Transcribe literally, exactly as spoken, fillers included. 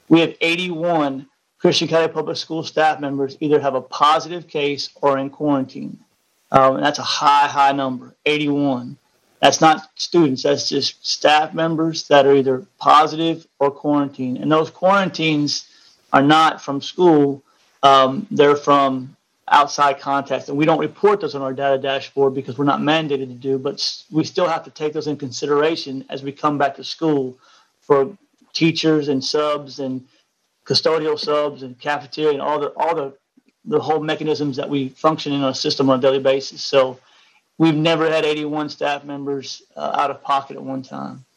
we have eighty-one Christian County Public School staff members either have a positive case or in quarantine. Um, and that's a high, high number, eighty-one. That's not students. That's just staff members that are either positive or quarantined. And those quarantines are not from school. Um, they're from outside contacts. And we don't report those on our data dashboard because we're not mandated to do, but we still have to take those in consideration as we come back to school for teachers and subs and custodial subs and cafeteria and all the all the the whole mechanisms that we function in our system on a daily basis. So we've never had eighty-one staff members uh, out of pocket at one time.